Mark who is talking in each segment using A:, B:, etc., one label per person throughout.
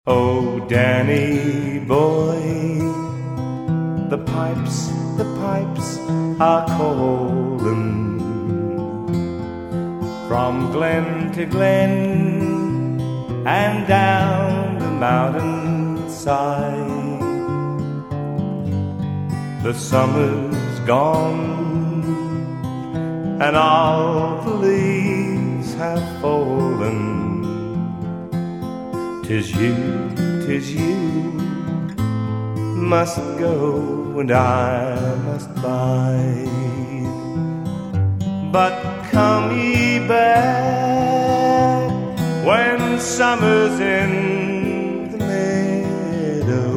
A: Oh, Danny boy, the pipes are calling from glen to glen and down the mountainside. The summer's gone and all the leaves have fallen. 'Tis you must go and I must bide. But come ye back when summer's in the meadow,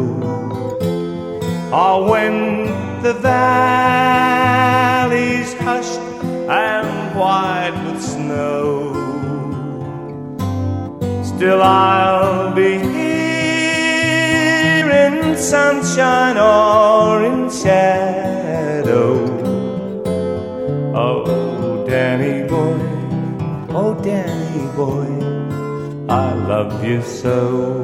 A: or when the valley's hushed and white with snow. Still I'll be here in sunshine or in shadow. Oh, Danny boy, oh, Danny boy, I love you so.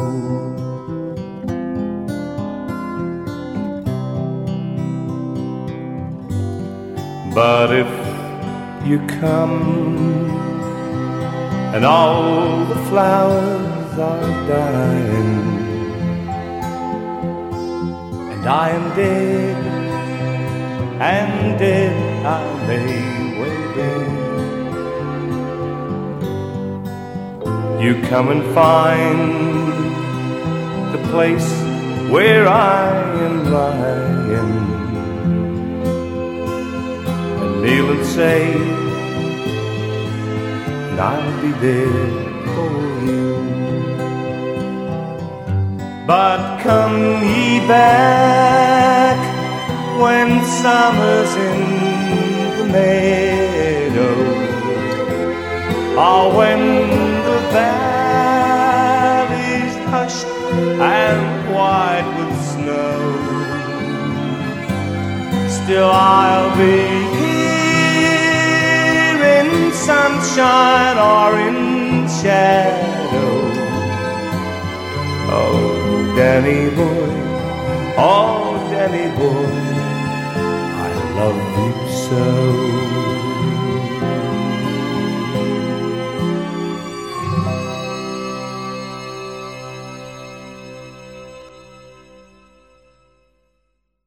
A: But if you come and all the flowers are dying, and I am dead, and dead I may well be. You come and find the place where I am lying, and kneel and say, and I'll be there for you. But come ye back when summer's in the meadow, or when the valley's hushed and white with snow. Still I'll be here in sunshine or in shadow. Oh, Danny boy, oh, Danny boy, I love you so.